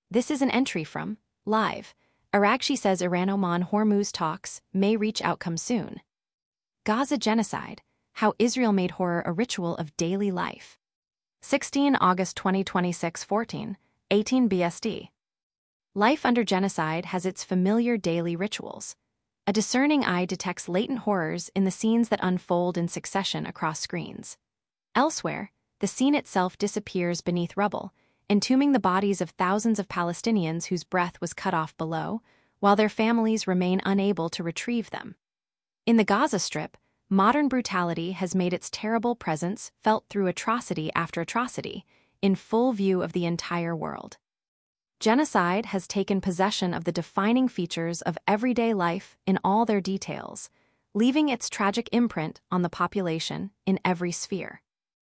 This is an entry from Live. Araghchi says Iran-Oman Hormuz talks may reach outcome soon. Gaza genocide, how Israel made horror a ritual of daily life. 16 August 2026 14:18 BSD. Life under genocide has its familiar daily rituals. A discerning eye detects latent horrors in the scenes that unfold in succession across screens. Elsewhere, the scene itself disappears beneath rubble, entombing the bodies of thousands of Palestinians whose breath was cut off below, while their families remain unable to retrieve them. In the Gaza Strip, modern brutality has made its terrible presence felt through atrocity after atrocity, in full view of the entire world. Genocide has taken possession of the defining features of everyday life in all their details, leaving its tragic imprint on the population in every sphere.